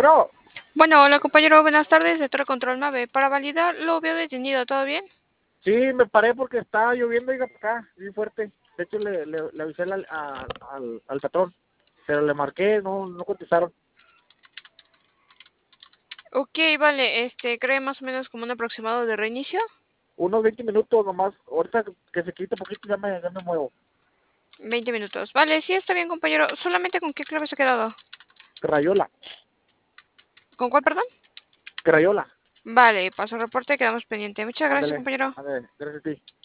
Bueno, Bueno, hola compañero, buenas tardes, de Torre Control 9. Para validar, lo veo detenido, ¿todo bien? sí, me paré porque estaba lloviendo y acá, bien fuerte. De hecho, le avisé al patrón, pero le marqué, no contestaron. Ok, vale, cree más o menos como un aproximado de reinicio. Unos 20 minutos nomás, ahorita que se quite poquito ya me muevo. 20 minutos. Vale, sí, está bien compañero. ¿Solamente con qué clave se ha quedado? Crayola, ¿Con cuál, perdón? Crayola, Vale, paso reporte, quedamos pendiente. Muchas gracias ándale, compañero. ándale, gracias a ti.